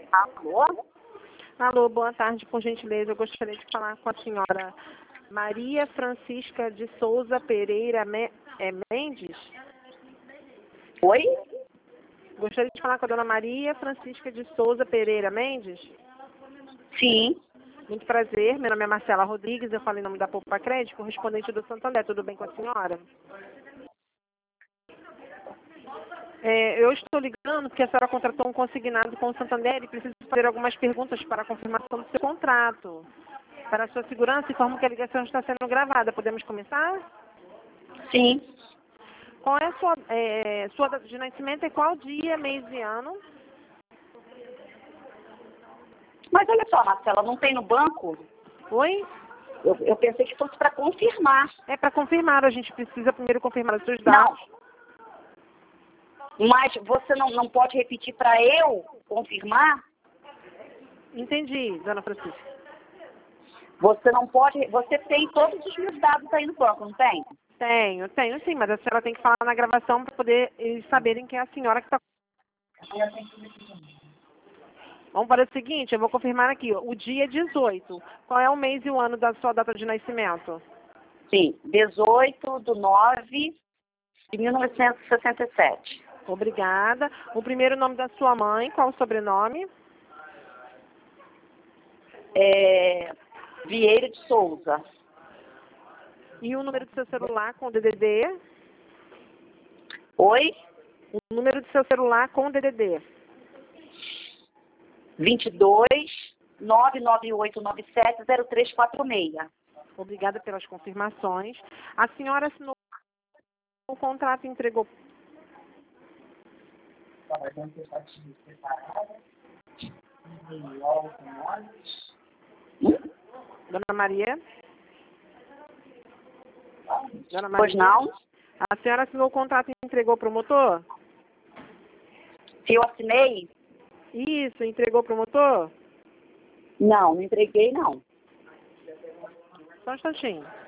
Alô? Alô, boa tarde, por gentileza. Eu gostaria de falar com a senhora Maria Francisca de Souza Pereira Mendes. Oi? Gostaria de falar com a dona Maria Francisca de Souza Pereira Mendes. Sim. Muito prazer, meu nome é Marcela Rodrigues, eu falo em nome da Poupa Crédito, correspondente do Santander. Tudo bem com a senhora? Eu estou ligando porque a senhora contratou um consignado com o Santander e precisa fazer algumas perguntas para a confirmação do seu contrato. Para a sua segurança, informo que a ligação está sendo gravada. Podemos começar? Sim. Qual é a sua data de nascimento e qual dia, mês e ano? Mas olha só, Marcela, não tem no banco? Oi? Eu pensei que fosse para confirmar. É para confirmar, a gente precisa primeiro confirmar os seus Não. dados. Mas você não pode repetir para eu confirmar? Entendi, dona Francisca. Você não pode. Você tem todos os meus dados aí no banco, não tem? Tenho sim, mas a senhora tem que falar na gravação para poder eles saberem que é a senhora que está. Vamos para o seguinte, eu vou confirmar aqui, ó, o dia 18. Qual é o mês e o ano da sua data de nascimento? Sim. 18/9/1967. Obrigada. O primeiro nome da sua mãe, qual o sobrenome? Vieira de Souza. E o número do seu celular com o DDD? Oi? O número do seu celular com o DDD? 22/99897/0346. Obrigada pelas confirmações. A senhora assinou o contrato e entregou. Dona Maria? Dona Maria? Pois não? A senhora assinou o contrato e entregou para o motor? Se eu assinei? Isso, entregou para o motor? Não entreguei, não. Só um instantinho.